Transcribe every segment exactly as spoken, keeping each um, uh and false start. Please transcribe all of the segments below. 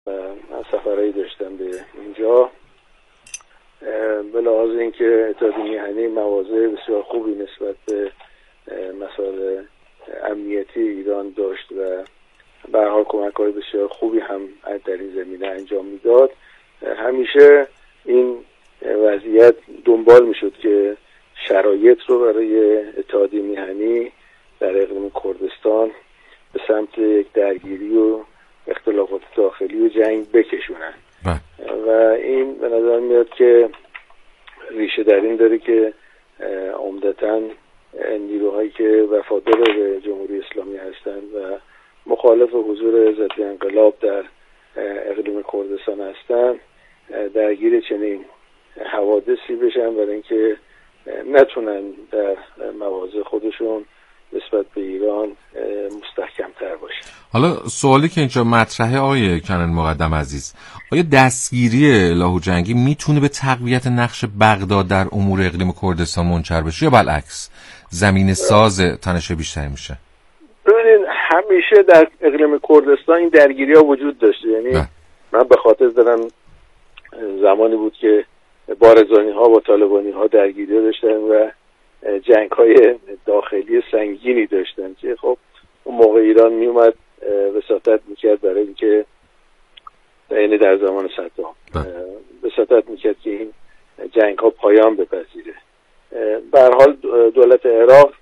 من سفرهایی داشتم به اینجا، به لحاظ اینکه اتحادیه میهنی مواضع بسیار خوبی نسبت به مسائل امنیتی ایران داشت و به هر حال کمک‌های بسیار خوبی هم در این زمینه انجام میداد. همیشه این وضعیت دنبال میشد که شرایط رو برای اتحادیه میهنی در اقلیم کردستان به سمت یک درگیری و اختلافات داخلی و جنگ بکشونن و این به نظر میاد که ریشه در این داره که عمدتاً نیروهایی که وفادار به جمهوری اسلامی هستند و مخالف حضور ضد انقلاب در اقلیم کردستان هستند درگیر چنین حوادثی بشن برای اینکه نتونن در مواضع خودشون نسبت به ایران مستحکم‌تر باشن. حالا سوالی که اینجا مطرحه آقای کنن مقدم عزیز، آیا دستگیری لاهوجنگی میتونه به تقویت نقش بغداد در امور اقلیم کردستان منجر بشه یا بالعکس زمین ساز تنش بیشتری میشه؟ ببینید همیشه در اقلیم کردستان این درگیری ها وجود داشته، یعنی نه. من به خاطر دارم زمانی بود که بارزانی ها با طالبانی ها درگیری داشتن و جنگ های داخلی سنگینی داشتن که خب اون موقع ایران می اومد وساطت میکرد برای اینکه یعنی در زمان صدام وساطت میکرد که این جنگ ها پایان بپذیره. به هر حال دولت عراق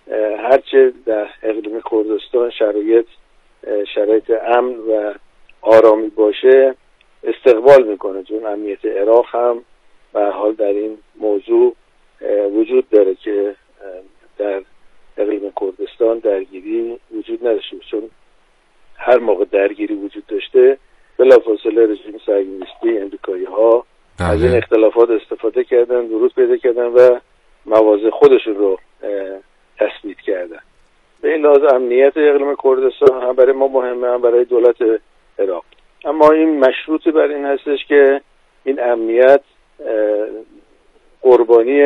هرچه در اقلیم کردستان شرایط شرایط امن و آرامی باشه استقبال میکنه، چون امنیت عراق هم به هر حال در این موضوع وجود داره که در اقلیم کردستان درگیری وجود نداشته، چون هر موقع درگیری وجود داشته بلافاصله رژیم صهیونیستی امریکایی ها از این اختلافات استفاده کردن، ورود پیدا کردن و مواضع خودشون رو تثبیت کردن. به این لحاظ امنیت اقلیم کردستان هم برای ما مهمه هم برای دولت عراق، اما این مشروط بر این هستش که این امنیت قربانی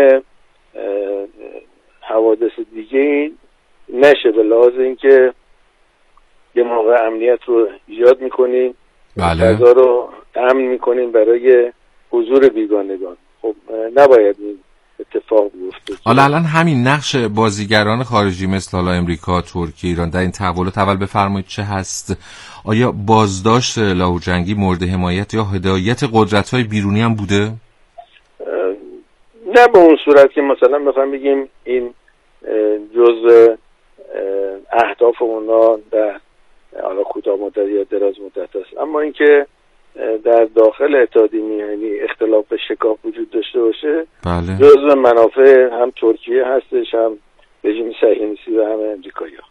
حوادث دیگه نشه، به لحاظ اینکه یه موقع امنیت رو ایجاد میکنیم بله. فضا رو امن میکنیم برای حضور بیگانگان، خب نباید این اتفاق بیفته. حالا الان همین نقش بازیگران خارجی مثل حالا امریکا، ترکیه، ایران در این تحولات اول بفرمایید چه هست؟ آیا بازداشت لاهوجنگی مورد حمایت یا هدایت قدرت‌های بیرونی هم بوده؟ نه به اون صورت که مثلا بخوام بگیم این جزء اهداف اونا در حالا کوتاه مدت یا دراز مدت است، اما اینکه در داخل اتحادیه میهنی اختلاف شکاف وجود داشته باشه بله. جزء منافع هم ترکیه هستش، هم رژیم صهیونیستی و هم امریکایی‌ها.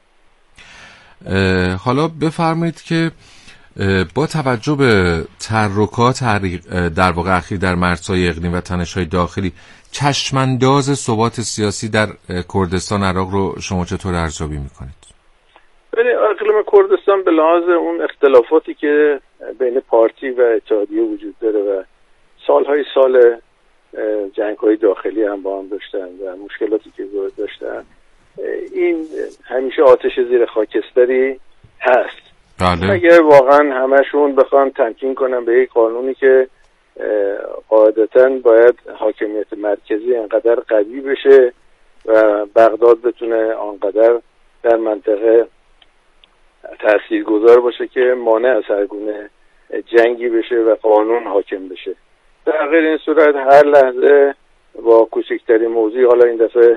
حالا بفرمایید که با توجه به تحرکات در واقع اخیر در مرزهای اقلیم و تنش‌های داخلی چشمانداز ثبات سیاسی در کردستان عراق رو شما چطور ارزیابی می‌کنید؟ ببینید اقلیم کردستان به لحاظ اون اختلافاتی که بین پارتی و اتحادیه وجود داره و سالهای سال جنگ‌های داخلی هم با هم داشتن و مشکلاتی که داشتن، این همیشه آتش زیر خاکستری هست. بله. اگر واقعا همشون بخوان تمکین کنن به یک قانونی که قاعدتاً باید حاکمیت مرکزی انقدر قوی بشه و بغداد بتونه آنقدر در منطقه تاثیرگذار باشه که مانع از هر گونه جنگی بشه و قانون حاکم بشه. در غیر این صورت هر لحظه با کوچکترین موضوع، حالا این دفعه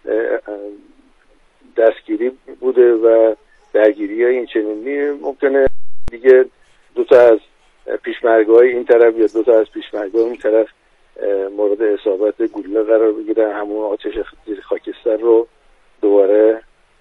دستگیری بوده و درگیری های این چنینی، ممکنه دیگه دوتا از پیشمرگ‌های این طرف یا دوتا از پیشمرگ‌های اون طرف مورد اصابت گلوله قرار بگیرن، همون آتش زیر خاکستر رو دوباره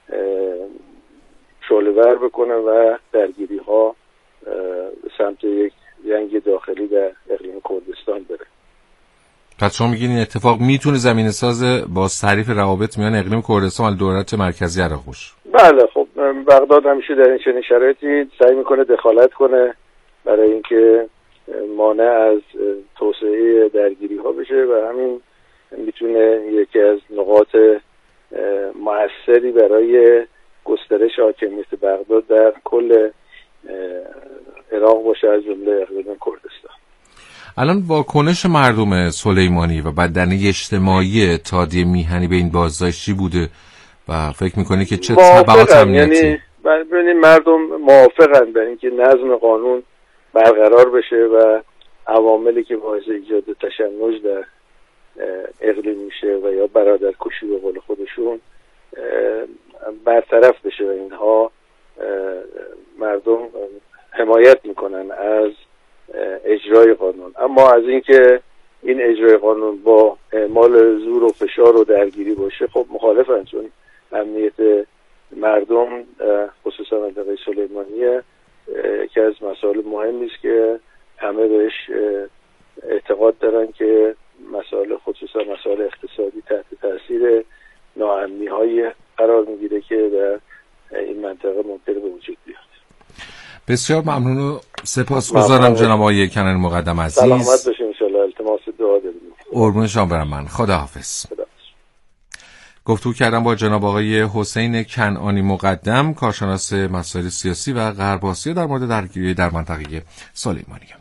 شعله‌ور بکنن و درگیری ها به سمت یک جنگ داخلی در اقلیم کردستان بره. پس شما میگین این اتفاق میتونه زمینه ساز با تعریف روابط میان اقلیم کردستان و دولت مرکزی عراق باشه؟ بله، خب بغداد همیشه در این چنین شرایطی سعی میکنه دخالت کنه برای اینکه مانع از توسعه درگیری ها بشه و همین میتونه یکی از نقاط مؤثری برای گسترش حاکمیت بغداد در کل عراق باشه، از جمله اقلیم کردستان. الان واکنش مردم سلیمانی و بدنه اجتماعی اتحادیه میهنی به این بازداشتی بوده و فکر میکنی که چه تبعات امنیتی؟ یعنی ببینید مردم موافقن به اینکه نظم قانون برقرار بشه و عواملی که باعث ایجاد تشنج در اقلیم میشه و یا برادرکشی به قول خودشون برطرف بشه و اینها مردم حمایت میکنن از اجرای قانون. اما از اینکه این اجرای قانون با اعمال زور و فشار و درگیری باشه خب مخالفن، چون امنیت مردم خصوصا منطقه سلیمانیه یکی از مسائل مهمی است که همه بهش اعتقاد دارن که مسائل خصوصا مسائل اقتصادی تحت تاثیر ناامنی‌های قرار میگیره که در این منطقه ممکنه به وجود بیاد. بسیار ممنون و سپاسگزارم جناب آقای کنن مقدم عزیز. سلامت باشین ان شاء الله. التماس دعا داریم. قربون شما برم من. خداحافظ. خدا. گفتگو کردم با جناب آقای حسین کنعانی مقدم، کارشناس مسائل سیاسی و غرب آسیا در مورد درگیری در منطقه سلیمانیه.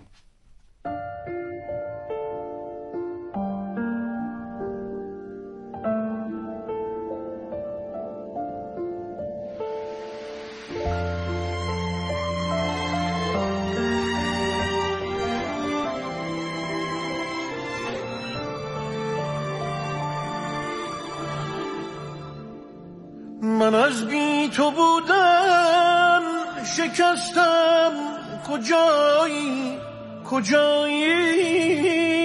من از بی تو بودن شکستم، کجایی کجایی،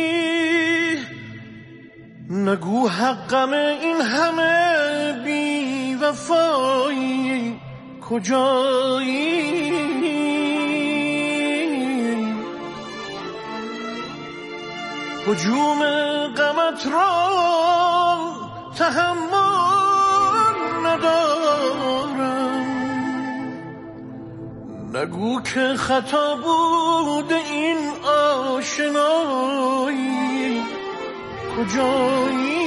نگو حقم این همه بی وفایی، کجایی، هجوم غمت را تحمل ندارم، نگو که خطا بود این آشنایی، کجایی،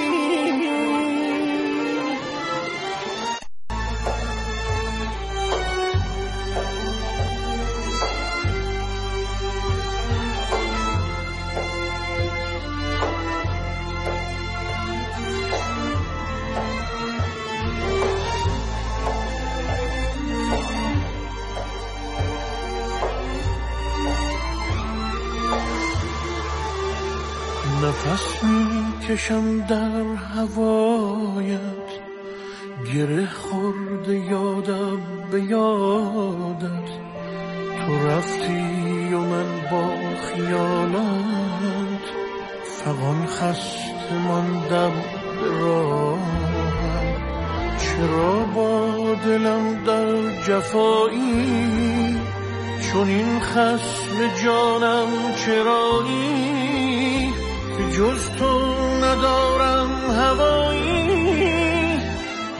نفس می کشم در هوایت، گره خورده یادم به یادت، تو رفتی و من با خیالت، فغان خسته ماندم به راهم، چرا با دلم در جفایی، چون این خصم جانم چرایی، جز تو ندارم هوایی،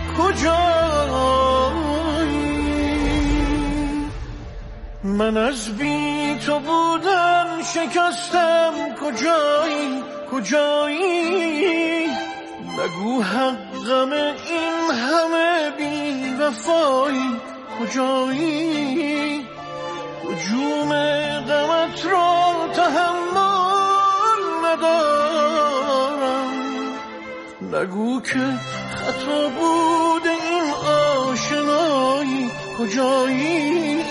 کجایی، من از بی تو بودن شکستم، کجایی کجایی، نگو حقم این همه بی وفایی، کجایی، هجوم غمت را تحمل ندارم، نگو که خطا بود این آشنایی، کجایی،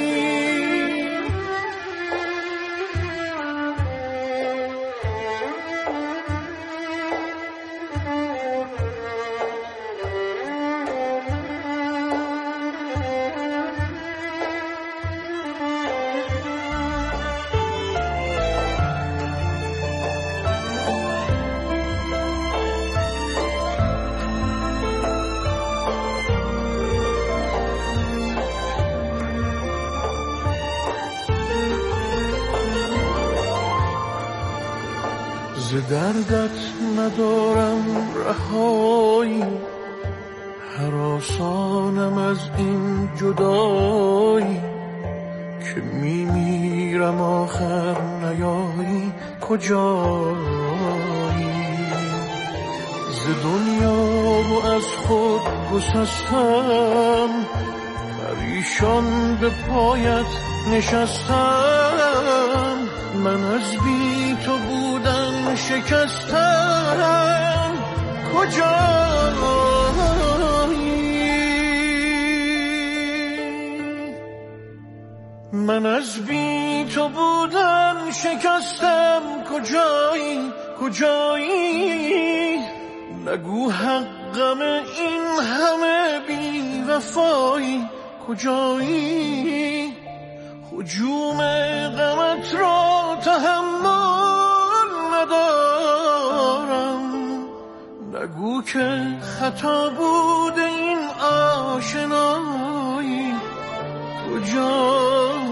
ز دردت ندارم رهایی، هراسانم از این جدایی، که میمیرم آخر نیایی، کجایی، ز دنیا و از خود گسستم، پریشان به پایت نشستم، من از بی تو بودن شکستم، کجایی؟ من از بی تو بودن شکستم، کجایی کجایی؟ نگو حقم این همه بی وفایی، کجایی؟ هجوم غمت را تحمل ندارم، نگو که خطا بوده این آشنایی، کجایی؟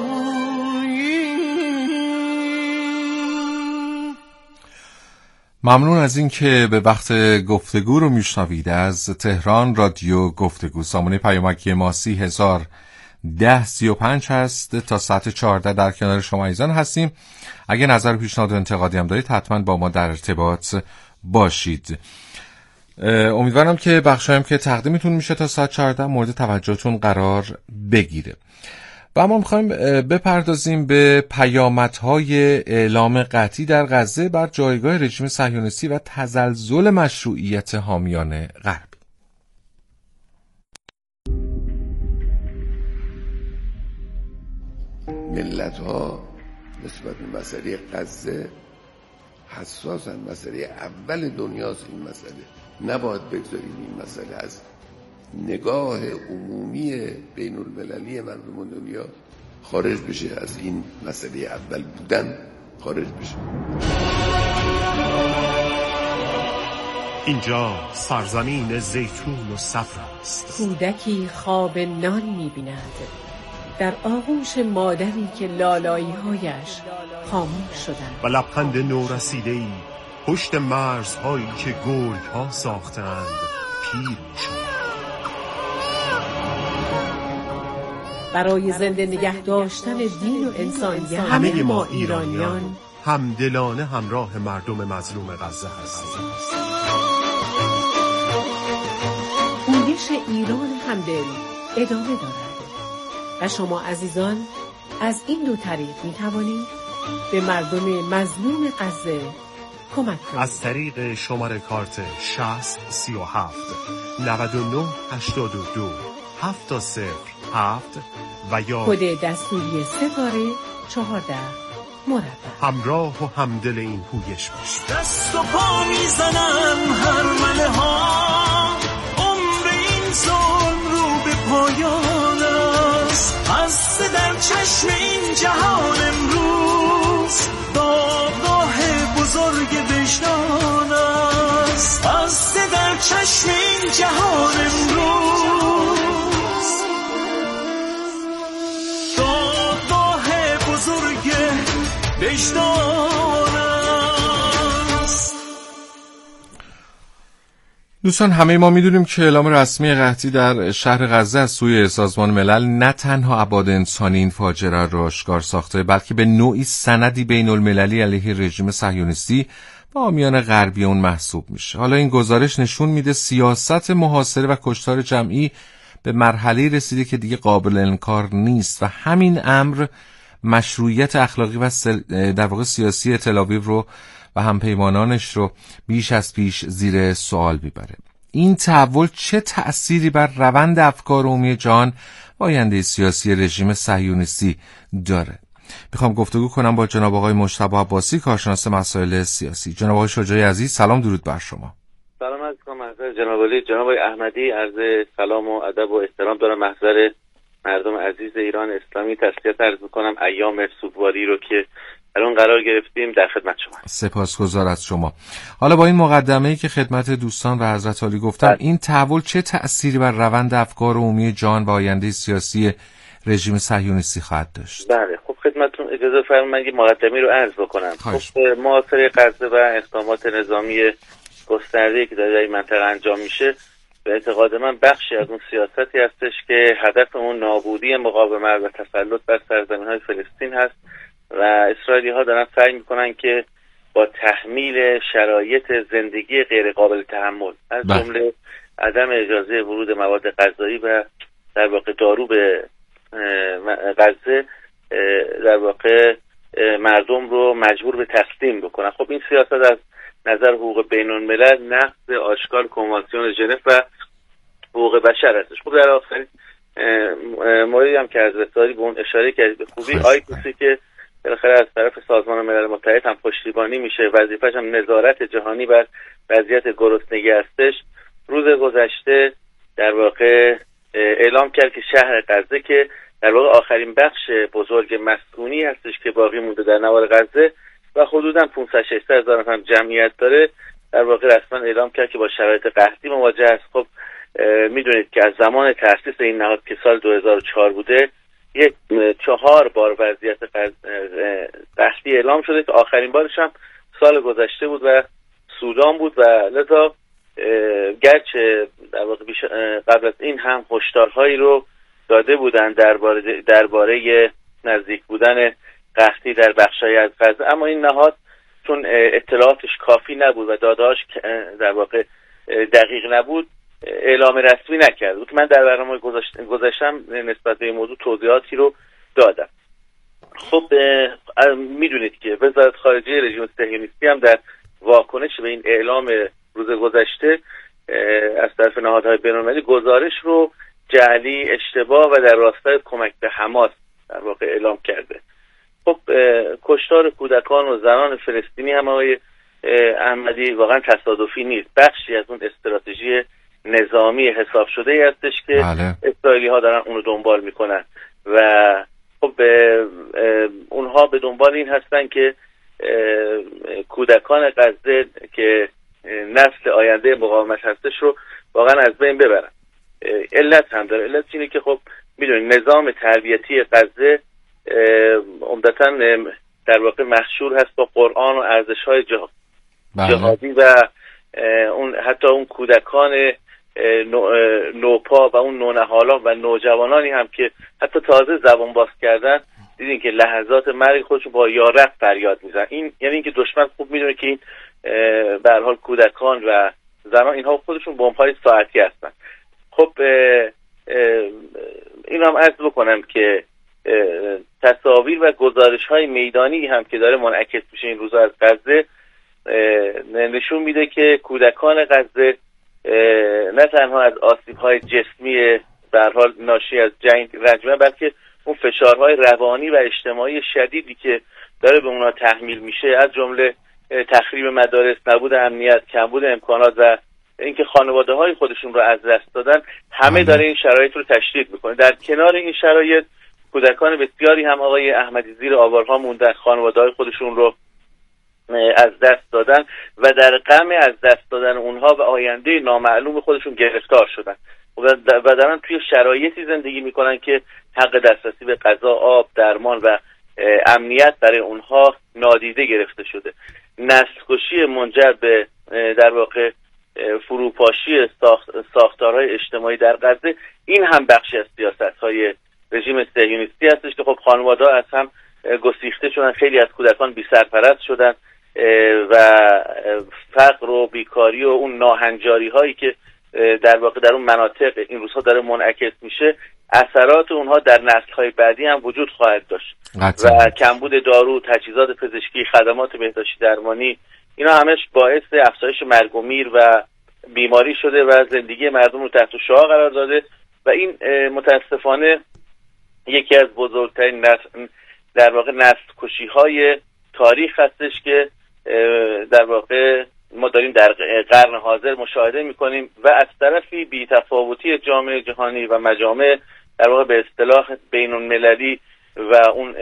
ممنون از این که به وقت گفتگو رو میشنوید. از تهران رادیو گفتگو، سامانه پیامکی ما سی هزار ده سی و پنج هست. تا ساعت چهارده در کنار شما عزیزان هستیم. اگه نظر و پیشنهاد و انتقادی هم دارید حتما با ما در ارتباط باشید. امیدوارم که بخشایم که تقدیمتون میشه تا ساعت چهارده مورد توجهتون قرار بگیره. و اما میخوایم بپردازیم به پیامدهای اعلام قطعی در غزه بر جایگاه رژیم صهیونیستی و تزلزل مشروعیت حامیان غرب. ملت ها نسبت به مسئله غزه حساسن. مسئله اول دنیاست این مسئله. نباید بگذاریم این مسئله از نگاه عمومی بین المللی مردم دنیا خارج بشه، از این مسئله اول بودن خارج بشه. اینجا سرزمین زیتون و صفر است. کودکی خواب نان می‌بیند در آغوش مادری که لالایی‌هایش خاموش شدند و لبخند نورسیده‌ای پشت مرزهایی که گرگ‌ها ساختند پیر می‌شود. برای زنده نگه داشتن دین و انسانیت همه ما ایرانیان همدلانه همراه مردم مظلوم غزه هستیم. پویش ایران همدل ادامه دارد و شما عزیزان از این دو طریق می توانید به مردم مظلوم غزه کمک کنید. از طریق شماره کارت شصت سی و هفت نود و نه هشتاد و دو هفت صفر هفت و یا کد دستوری ستاره چهارده مربع. همراه و همدل این پویش باشید. دست و پا میزنن هرمله ها، عمر این ظلم رو به پایان است. هسته در چشم این جهان امروز دادگاه بزرگ وجدان است. هسته در چشم این جهان امروز دادگاه بزرگ وجدان است. دوستان همه ما میدونیم که اعلام رسمی قحطی در شهر غزه از سوی سازمان ملل نه تنها ابعاد انسانی این فاجعه را آشکار ساخته، بلکه به نوعی سندی بین المللی علیه رژیم صهیونیستی و حامیان غربی اون محسوب میشه. حالا این گزارش نشون میده سیاست محاصره و کشتار جمعی به مرحله رسیده که دیگه قابل انکار نیست و همین امر مشروعیت اخلاقی و در واقع سیاسی تل‌آویو رو و همپیمانانش رو بیش از پیش زیر سوال میبره. این تحول چه تأثیری بر روند افکار عمومی جهان و آینده سیاسی رژیم صهیونیستی داره؟ میخوام گفتگو کنم با جناب آقای مجتبی عباسی، کارشناس مسائل سیاسی. جناب آقای شجاعی عزیز، سلام، درود بر شما. سلام علیکم محضر جناب علی، جناب احمدی، عرض سلام و ادب و احترام دارم محضر مردم عزیز ایران اسلامی. تسلیت عرض میکنم ایام سوگواری رو که الان قرار گرفتیم در خدمت شما. سپاسگزار از شما. حالا با این مقدمه‌ای که خدمت دوستان و حضرت عالی گفتم، بله. این تحول چه تأثیری بر روند افکار عمومی جهان و آینده سیاسی رژیم صهیونیستی خواهد داشت؟ بله، خب خدمتتون اجازه فرمایید من مقدمه‌ای رو عرض بکنم. خب محاصره غزه و اقدامات نظامی گسترده‌ای که در این منطقه انجام میشه به اعتقاد من بخشی از اون سیاستی هستش که هدف اون نابودی مقاومت و تسلط بر سرزمین‌های فلسطین هست و اسرائیلی‌ها دارن سعی میکنن که با تحمیل شرایط زندگی غیر قابل تحمل از جمله عدم اجازه ورود مواد غذایی و در واقع دارو به غزه در واقع مردم رو مجبور به تسلیم بکنن. خب این سیاست از نظر حقوق بین الملل نقض آشکار کنوانسیون ژنو و حقوق بشر هستش. خب در آخر موردی هم که از رسالی به اون اشاره کرد به خوبی، آیکوسی که بالاخره از طرف سازمان ملل متحد هم پشتیبانی میشه، وظیفه‌ش هم نظارت جهانی بر وضعیت گرسنگی هستش، روز گذشته در واقع اعلام کرد که شهر غزه که در واقع آخرین بخش بزرگ مسکونی هستش که باقی مونده در نوار غزه و حدوداً پانصد ششصد هزار نفر جمعیت داره، در واقع رسما اعلام کرد که با شرایط قحطی مواجه است. خب میدونید که از زمان تأسیس این نهاد که سال دو هزار و چهار بوده، یک چهار بار وضعیت قحطی اعلام شده که آخرین بارش هم سال گذشته بود و سودان بود و لذا گرچه در واقع قبل از این هم هشدارهایی رو داده بودن درباره درباره نزدیک بودن قحطی در بخشای از غزه، اما این نهاد چون اطلاعاتش کافی نبود و داده‌اش در واقع دقیق نبود اعلام رسمی نکرد بود. من در برنامه گذاشتم نسبت به این موضوع توضیحاتی رو دادم. خب میدونید که وزارت خارجه رژیم صهیونیستی هم در واکنش به این اعلام روز گذشته از طرف نهادهای بین‌المللی گزارش رو جعلی، اشتباه و در راستای کمک به حماس در واقع اعلام کرده. خب کشتار کودکان و زنان فلسطینی هم آقای احمدی واقعا تصادفی نیست، بخشی از اون استراتژی نظامی حساب شده ای هستش که بله. اسرائیلی ها دارن اونو دنبال میکنن و خب اونها به دنبال این هستن که کودکان غزه که نسل آینده مقاومت هستش رو واقعا از بین ببرن. علت هم داره، علت اینه که خب میدونید نظام تربیتی غزه عمدتاً در واقع مشهور هست با قرآن و ارزش‌های جه... بله. جهادی و اون حتی اون کودکان نو... نوپا و اون نونهالان و نوجوانانی هم که حتی تازه زبان باز کردن دیدین که لحظات مرگ خودشون با یارق فریاد میزنن. این یعنی اینکه دشمن خوب میدونه که این به هر حال کودکان و زنان اینها خودشون بمب‌های ساعتی هستن. خب این هم عرض بکنم که تصاویر و گزارش‌های میدانی هم که داره منعکس میشه این روزا از غزه نشون میده که کودکان غزه نه تنها از آسیب‌های جسمی به هر حال ناشی از جنگ رنج میبرن، بلکه اون فشارهای روانی و اجتماعی شدیدی که داره به اونها تحمیل میشه، از جمله تخریب مدارس، نبود امنیت، کمبود امکانات و اینکه خانواده‌های خودشون رو از دست دادن، همه داره این شرایط رو تشدید میکنه. در کنار این شرایط کودکان بسیاری هم آقای احمدی زیر آوارها موندن، خانواده‌های خودشون رو از دست دادن و در غم از دست دادن اونها و آینده نامعلوم خودشون گرفتار شدن و دارن توی شرایطی زندگی میکنن که حق دسترسی به غذا، آب، درمان و امنیت برای اونها نادیده گرفته شده. نسل‌کشی منجر به در واقع فروپاشی ساخت، ساختارهای اجتماعی در غزه، این هم بخشی از سیاست‌های رژیم صهیونیستی هستش که خب خانواده‌ها از هم گسیخته شدن، خیلی از کودکان بی سرپرست شدن و فقر و بیکاری و اون ناهنجاری هایی که در واقع در اون مناطق این روزها داره منعکس میشه، اثرات اونها در نسل‌های بعدی هم وجود خواهد داشت و کمبود دارو، تجهیزات پزشکی، خدمات بهداشتی درمانی، اینا همش باعث افزایش مرگ و میر و بیماری شده و زندگی مردم رو تحت شعاع قرار داده و این متاسفانه یکی از بزرگترین نسل در واقع نسل کشی های تاریخ هستش که در واقع ما داریم در قرن حاضر مشاهده میکنیم و از طرفی بی‌تفاوتی جامعه جهانی و مجامع در واقع به اصطلاح بین المللی و اون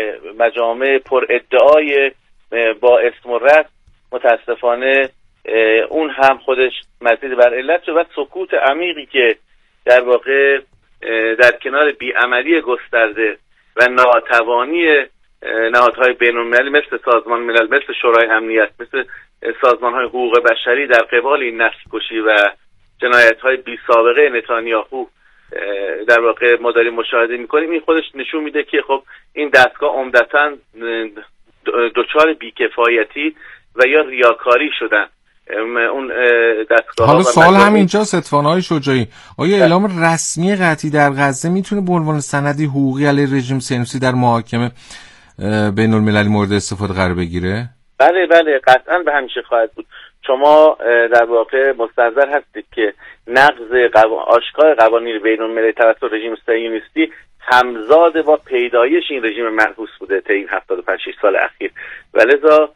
مجامع پر ادعای با اسم و رسم متاسفانه اون هم خودش مزید بر علت شد و سکوت عمیقی که در واقع در کنار بی‌عملی گسترده و ناتوانی نهادهای بین‌المللی مثل سازمان ملل، مثل شورای امنیت، مثل سازمان‌های حقوق بشری در قبال این نسل‌کشی و جنایت‌های بی‌سابقه نتانیاهو در واقع ما داریم مشاهده می‌کنیم، این خودش نشون میده که خب این دستگاه عمدتاً دچار بی‌کفایتی و یا ریاکاری شدن اون دستگاه. حالا سوال همینجاست اتفاقهای شجاعی، آیا اعلام رسمی قطعی در غزه میتونه به عنوان سندی حقوقی علیه رژیم صهیونیستی در محاکمه بین المللی مورد استفاده قرار بگیره؟ بله بله قطعا به همیشه خواهد بود. شما در واقع مستحضر هستید که نقض قو... آشکار قوانین بین المللی توسط رژیم صهیونیستی همزاد با پیدایش این رژیم منحوس بوده طی این هفتاد و پنج سال اخیر و لذا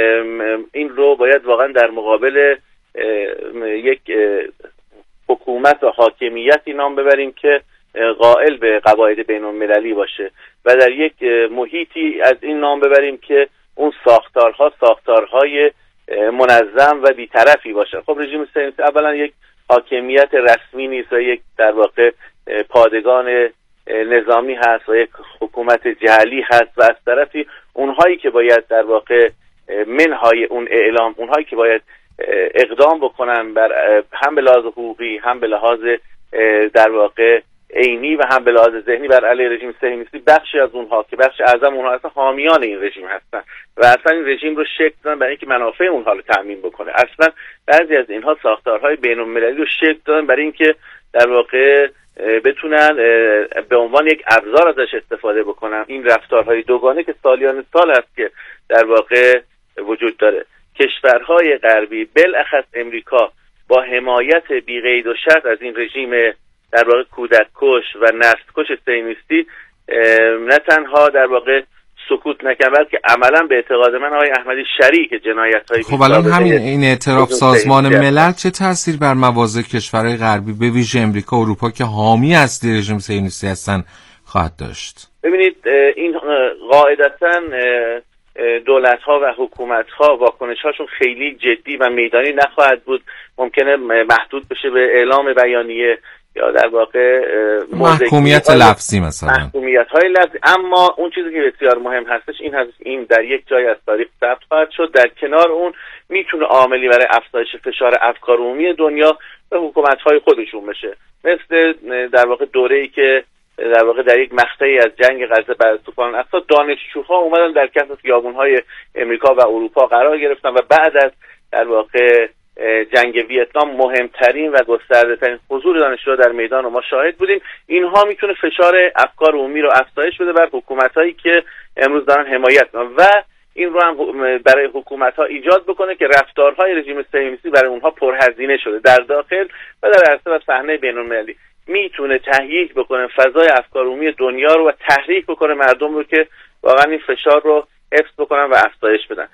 این رو باید واقعا در مقابل یک حکومت و حاکمیتی نام ببریم که قائل به قواعد بین المللی باشه و در یک محیطی از این نام ببریم که اون ساختارها ساختارهای منظم و بی‌طرفی باشه. خب رژیم صهیونیستی اولا یک حاکمیت رسمی نیست و یک در واقع پادگان نظامی هست و یک حکومت جعلی هست و از طرفی اونهایی که باید در واقع منهای اون اعلام، اونهایی که باید اقدام بکنن بر هم به لحاظ حقوقی هم به لحاظ در واقع عینی و هم به لحاظ ذهنی بر علیه رژیم صهیونیستی، بخشی از اونها که بخش اعظم اونها اصلا حامیان این رژیم هستن و اصلا این رژیم رو شکل دادن برای اینکه منافع اونها رو تامین بکنه. اصلا بعضی از اینها ساختارهای بین‌المللی رو شکل دادن برای اینکه در واقع بتونن به عنوان یک ابزار ازش استفاده بکنن. این رفتارهای دوگانه که سالیان سال است که در واقع وجود داره. کشورهای غربی بالاخص امریکا با حمایت بی‌قید و شرط از این رژیم در واقع کودک کش و نسل کش صهیونیستی نه تنها در واقع سکوت نکرد بلکه عملا به اعتقاد من آقای احمدی شریک جنایت‌های خب الان همین این اعتراف سازمان ملل چه تاثیر بر مواضع کشورهای غربی به ویژه امریکا و اروپا که حامی اصلی رژیم صهیونیستی هستن خواهد داشت؟ ببینید این قاعدتاً دولت‌ها و حکومت‌ها واکنش‌هاشون خیلی جدی و میدانی نخواهد بود. ممکنه محدود بشه به اعلام بیانیه یا در واقع محکومیت لفظی مثلا محکومیت‌های لفظی، اما اون چیزی که بسیار مهم هستش این هست این در یک جای از تاریخ ثبت خواهد شد. در کنار اون میتونه عاملی برای افزایش فشار افکار عمومی دنیا به حکومت‌های خودشون بشه، مثل در واقع دوره‌ای که در واقع در یک مقطعی از جنگ غزه بعد از طوفان الاقصی دانشجوها اومدن در کف خیابون‌های امریکا و اروپا قرار گرفتن و بعد از در واقع جنگ ویتنام مهمترین و گسترده‌ترین حضور دانشجوها در میدان رو ما شاهد بودیم. اینها میتونه فشار افکار عمومی رو افزایش بده بر حکومت‌هایی که امروز دارن حمایت می‌کنن و این رو هم برای حکومت‌ها ایجاد بکنه که رفتارهای رژیم صهیونیستی برای اونها پرهزینه شده در داخل و در عرصه و صحنه بین‌المللی. میتونه تهییج بکنه فضای افکار عمومی دنیا رو و تحریک بکنه مردم رو که واقعا این فشار رو حفظ بکنن و افزایش بدن.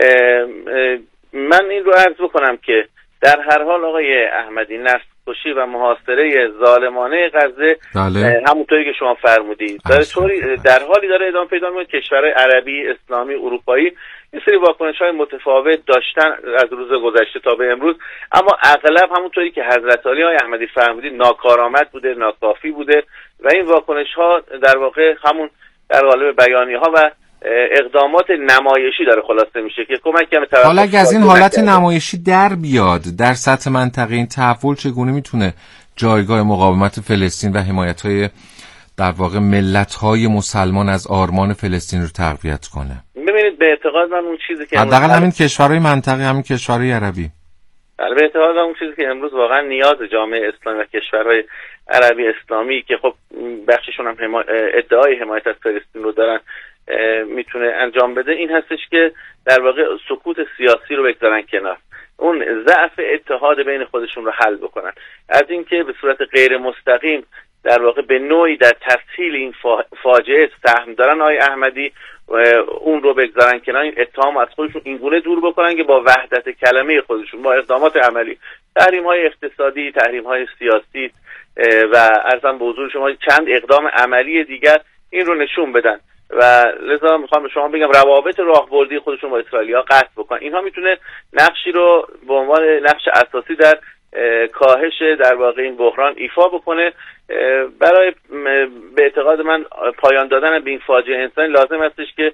من این رو عرض بکنم که در هر حال آقای احمدی نسل کشی و محاصره ظالمانه غزه بله. همونطوری که شما فرمودید در طوری در حالی داره ادامه پیدا می‌کنه. کشورهای عربی، اسلامی، اروپایی این سری واکنش‌های متفاوت داشتن از روز گذشته تا به امروز، اما اغلب همونطوری که حضرت علی آقای احمدی فرمودید ناکارآمد بوده، ناکافی بوده و این واکنش‌ها در واقع همون در قالب بیانیه‌ها و اقدامات نمایشی داره خلاصه میشه که کمک کنه. حالا اگه از این حالت نمایشی در بیاد در سطح منطقه، این تحول چگونه میتونه جایگاه مقاومت فلسطین و حمایت‌های در واقع ملت‌های مسلمان از آرمان فلسطین رو تقویت کنه؟ ببینید به اعتقاد من اون چیزی که حداقل همین کشورهای منطقه، همین کشورهای عربی، به اعتقاد من اون چیزی که امروز واقعا نیاز جامعه اسلامی و کشورهای عربی اسلامی که خب بخششون هم حما... ادعای حمایت از فلسطین رو دارن میتونه انجام بده این هستش که در واقع سکوت سیاسی رو بگذارن کنار، اون ضعف اتحاد بین خودشون رو حل بکنن، از اینکه به صورت غیر مستقیم در واقع به نوعی در تسهیل این فاجعه سهم دارن آقای احمدی اون رو بگذارن کنار، این اتهام از خودشون اینگونه دور بکنن که با وحدت کلمه خودشون با اقدامات عملی، تحریم‌های اقتصادی، تحریم‌های سیاسی و عرضم به حضور شما چند اقدام عملی دیگر این رو نشون بدن و لذا میخوام به شما بگم روابط راهبردی خودشون با اسرائیلیا قطع بکنن. اینها میتونه نقشی رو به عنوان نقش اساسی در کاهش در واقع این بحران ایفا بکنه. برای به اعتقاد من پایان دادن به این فاجعه انسانی لازم هستش که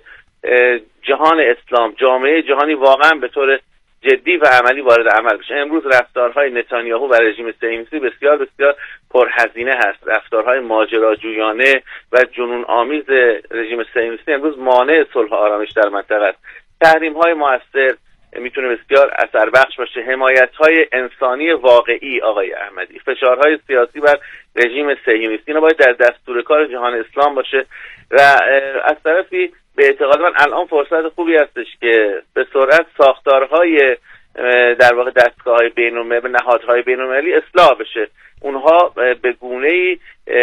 جهان اسلام، جامعه جهانی واقعا به طور جدی و عملی وارد عمل بشه. امروز رفتارهای نتانیاهو و رژیم صهیونیستی بسیار بسیار پرهزینه هست. رفتارهای ماجراجویانه و جنون آمیز رژیم صهیونیستی امروز مانع صلح و آرامش در منطقه است. تحریم‌های مؤثر، میتونه بسیار اثر بخش باشه. حمایت‌های انسانی واقعی آقای احمدی، فشارهای سیاسی بر رژیم صهیونیستی، اینا باید در دستور کار جهان اسلام باشه و از طرفی به اعتقاد من الان فرصت خوبی هستش که به سرعت ساختارهای در واقع دستگاه‌های بین‌المللی، نهادهای بین‌المللی اصلاح بشه، اونها به گونه‌ای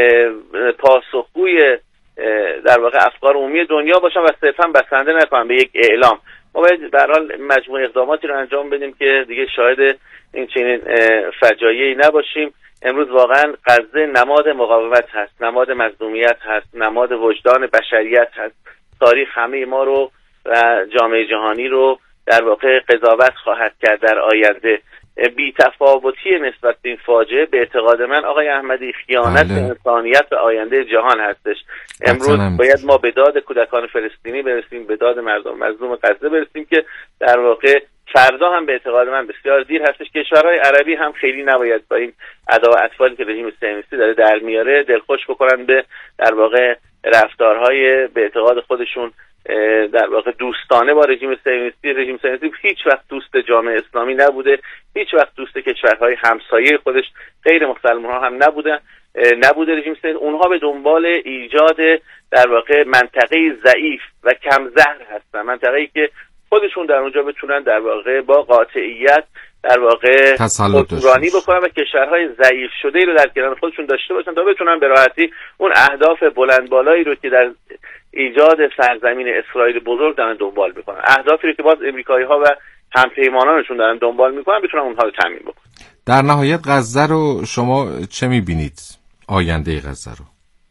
پاسخگوی در واقع افکار عمومی دنیا باشن و صرفا بسنده نکنن به یک اعلام. ما باید به هر حال مجموعه اقداماتی رو انجام بدیم که دیگه شاهد این چنین فجایعی نباشیم. امروز واقعا غزه نماد مقاومت هست، نماد مظلومیت هست، نماد وجدان بشریت هست. تاریخ همه ما رو و جامعه جهانی رو در واقع قضاوت خواهد کرد در آینده. بی تفاوتی نسبت به این فاجعه به اعتقاد من آقای احمدی خیانت به انسانیت و آینده جهان هستش. امروز باید ما به داد کودکان فلسطینی برسیم، به داد مردم مظلوم غزه برسیم که در واقع فردا هم به اعتقاد من بسیار دیر هستش. کشورهای عربی هم خیلی نباید با این ادا و اطفالی که رژیم صهیونیستی داره در میاره دلخوش بکنن به در واقع رفتارهای به اعتقاد خودشون در واقع دوستانه با رژیم صهیونیستی. رژیم صهیونیستی هیچ وقت دوست جامعه اسلامی نبوده، هیچ وقت دوست کشورهای همسایه خودش غیر مسلمان ها هم نبودن نبوده رژیم صهیونیستی. اونها به دنبال ایجاد در واقع منطقه ضعیف و کم زهر هستن، منطقه‌ای که خودشون در اونجا بتونن در واقع با قاطعیت در واقع حکمرانی بکنن و کشورهای ضعیف شده ای رو در کنار خودشون داشته باشن تا بتونن به راحتی اون اهداف بلند بالایی رو که در ایجاد سرزمین اسرائیل بزرگ دارن دنبال میکنن، اهدافی رو که باز امریکایی‌ها و همپیمانانشون دارن دنبال میکنن، بتونن اونها رو تامین بکنن. در نهایت غزه رو شما چه میبینید؟ آینده غزه رو؟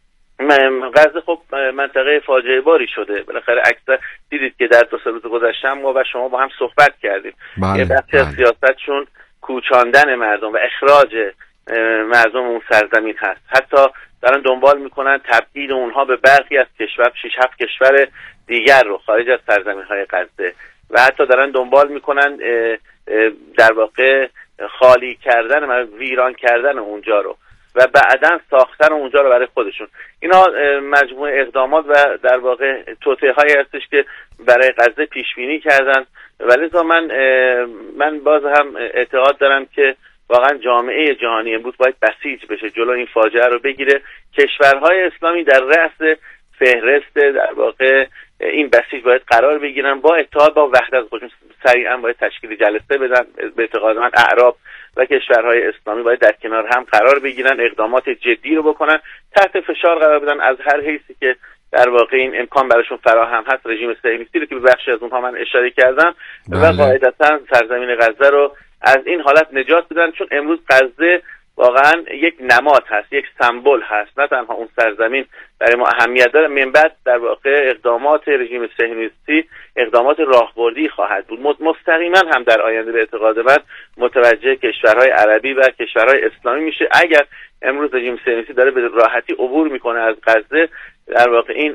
غزه خب منطقه فاجعه باری شده. بالاخره اکثر دیدید که در دو سه روز گذشته ما و شما با هم صحبت کردیم. بله، یه بخشی از سیاستشون کوچاندن مردم و اخراج مردم اون سرزمین هست. حتی دارن دنبال میکنن تبعید اونها به برخی از کشور، شش هفت کشور دیگر رو خارج از سرزمین‌های غزه، و حتی دارن دنبال میکنن در واقع خالی کردن و ویران کردن اونجا رو و بعداً ساختن اونجا رو برای خودشون. اینا مجموعه اقدامات و در واقع توطئه‌هایی هستش که برای غزه پیش بینی کردن. ولی من من باز هم اعتقاد دارم که واقعا جامعه جهانی امروز باید بسیج بشه، جلو این فاجعه رو بگیره. کشورهای اسلامی در رأس فهرست در واقع این بسیج باید قرار بگیرن، با اتحاد با وحدت خودشون سریعا باید تشکیل جلسه بدن. به اعتقاد من اعراب و کشورهای اسلامی باید در کنار هم قرار بگیرن، اقدامات جدی رو بکنن، تحت فشار قرار بدن از هر حیثی که در واقع این امکان براشون فراهم هست رژیم صهیونیستی رو که به بخشی از اونها من اشاره کردم و قاعدتاً سرزمین غزه رو از این حالت نجات بدن، چون امروز غزه واقعا یک نماد هست، یک سمبل هست. نه تنها اون سرزمین برای ما اهمیت داره، من بعد در واقع اقدامات رژیم صهیونیستی اقدامات راهبردی خواهد بود. مستقیما هم در آینده به اعتقاد من متوجه کشورهای عربی و کشورهای اسلامی میشه. اگر امروز رژیم صهیونیستی داره به راحتی عبور میکنه از غزه، در واقع این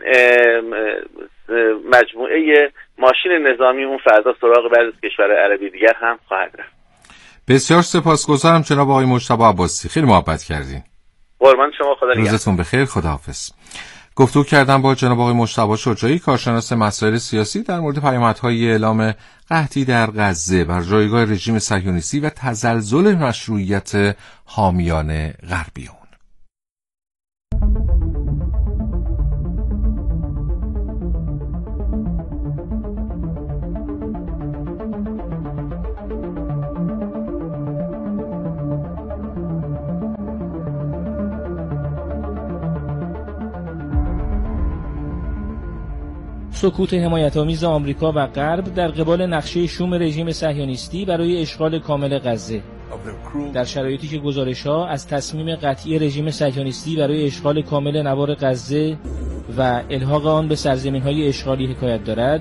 مجموعه ماشین نظامی اون فردا سراغ بعضی از کشورهای عربی دیگر هم خواهد رفت. بسیار سپاسگزارم جناب آقای مجتبی عباسی، خیلی محبت کردین. قربان شما، خدا نگهدار. روزتون بخیر، خداحافظ. گفتگو کردم با جناب آقای مجتبی شجاعی، کارشناس مسائل سیاسی، در مورد پیامدهای اعلام قحطی در غزه بر جایگاه رژیم صهیونیستی و تزلزل مشروعیت حامیان غربی اون. سکوت حمایت‌آمیز آمریکا و غرب در قبال نقشه شوم رژیم صهیونیستی برای اشغال کامل غزه، در شرایطی که گزارش‌ها از تصمیم قطعی رژیم صهیونیستی برای اشغال کامل نوار غزه و الحاق آن به سرزمین‌های اشغالی حکایت دارد.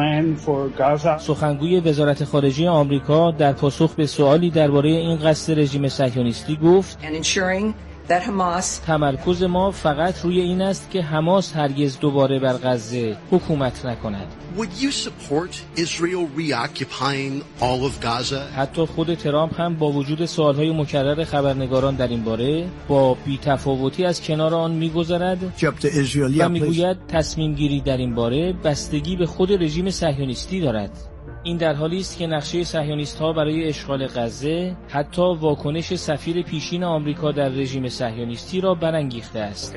سخنگوی وزارت خارجه آمریکا در پاسخ به سوالی درباره این قصد رژیم صهیونیستی گفت: تمرکز ما فقط روی این است که حماس هرگز دوباره بر غزه حکومت نکند. حتی خود ترامپ هم با وجود سوالهای مکرر خبرنگاران در این باره با بی‌تفاوتی از کنار آن می‌گذرد و می‌گوید تصمیم گیری در این باره بستگی به خود رژیم صهیونیستی دارد. این در حالی است که نقشه صهیونیست‌ها برای اشغال غزه حتی واکنش سفیر پیشین آمریکا در رژیم صهیونیستی را برانگیخته است.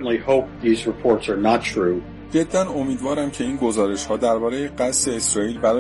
جدا امیدوارم که این گزارش‌ها درباره قصد اسرائیل برای